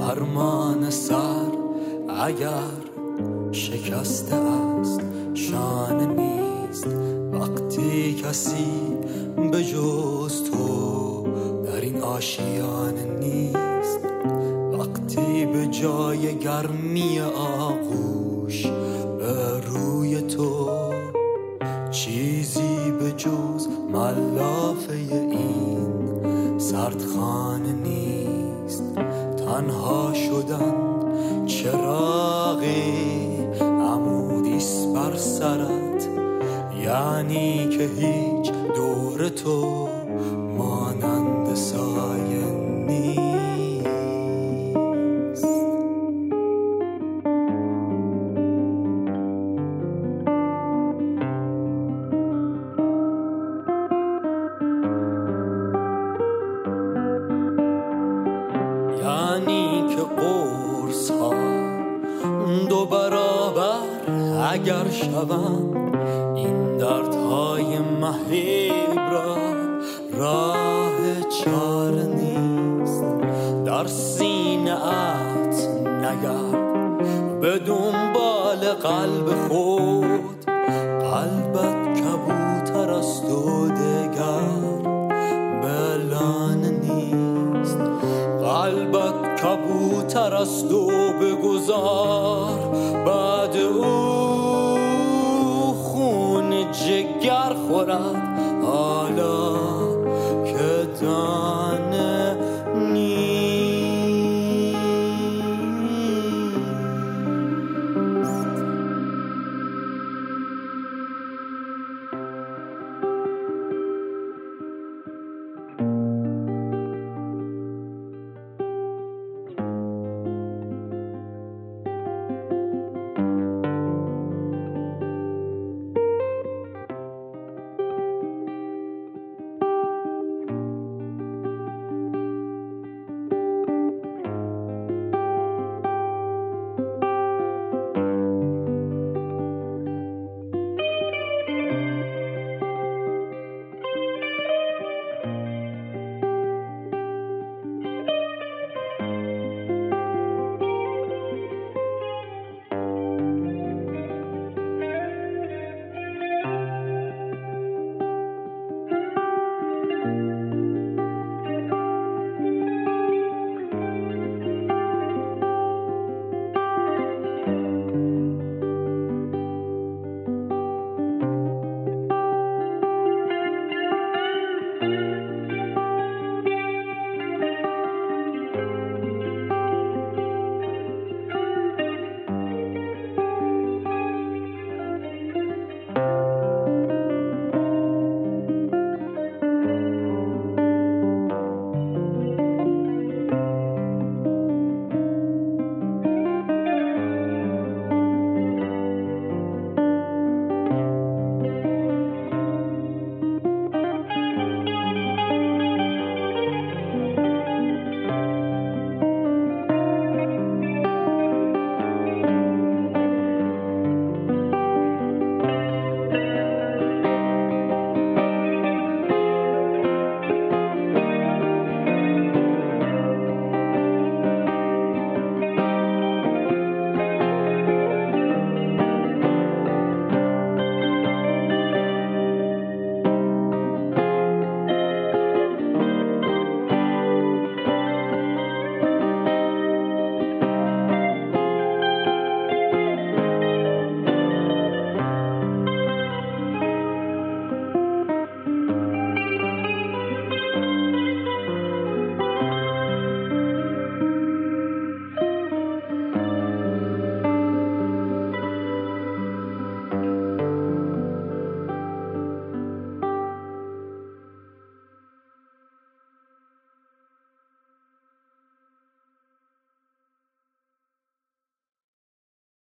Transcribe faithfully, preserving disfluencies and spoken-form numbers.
فرمان سر اگر شکسته است شانه نیست. وقتی کسی به جز تو در این آشیانه نیست، وقتی به جای گرمی آغوش به روی تو چیزی به جز ملافه این سردخانه نیست. تنها شدن چراغی عمودیست بر سرت، یعنی که هیچ دور تو مانند سایه نیست. یعنی که قرص ها دو برابر اگر شوند، این دردهای مهیب را راه چاره نیست. در سینه ات نگرد به دنبال قلب خود، قلبت کبوتر است و دگر بلانه نیست. قلبت کبوتر است و بگذار بعد او خون جگر خورد، حالا که دان